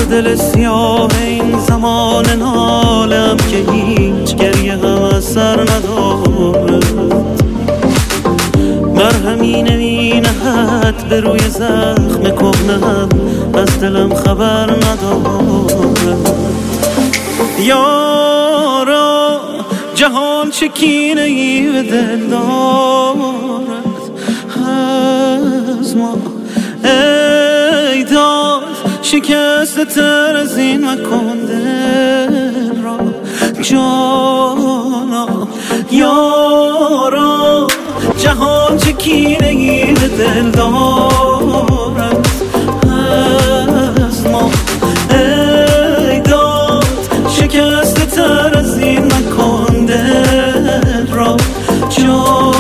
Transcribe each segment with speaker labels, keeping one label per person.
Speaker 1: دل سیاه این زمان نالم که هیچ گریه هم از سر ندارد، مرهمی نمینهد به روی زخم کهنم، از دلم خبر ندارد. یارا جهان چه کینه ای به دل دارد از ما، ای داد شکست تر از این مکن دل را جانا. یارا جهان چه کینه ای به دل دارد از ما، ای داد شکست تر از این مکن دل را جانا.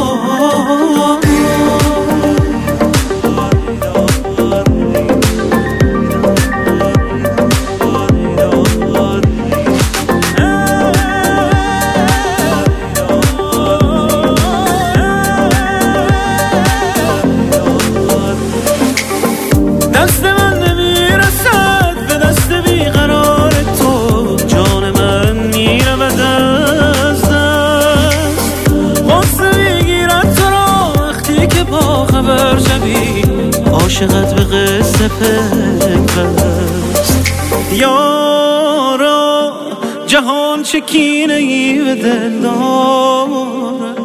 Speaker 1: دست من نمیرسد به دست بیقرار تو، جان من میرود از دست، غصه میگیرد تو را وقتی که با خبر شوی عاشقت به قصه پیوست. یارا جهان چه کینه ای به دل دارد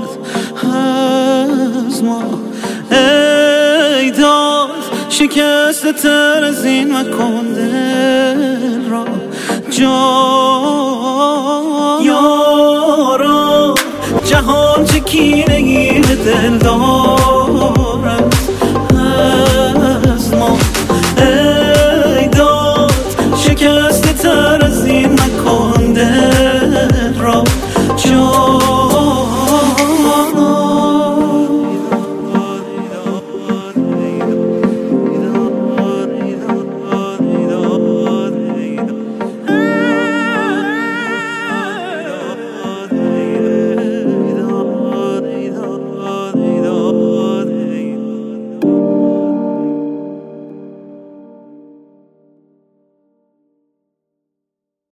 Speaker 1: از ما، ای داد شکست تر از این مکن دل را جان. یارا جهان چه کینه ای به دل دارد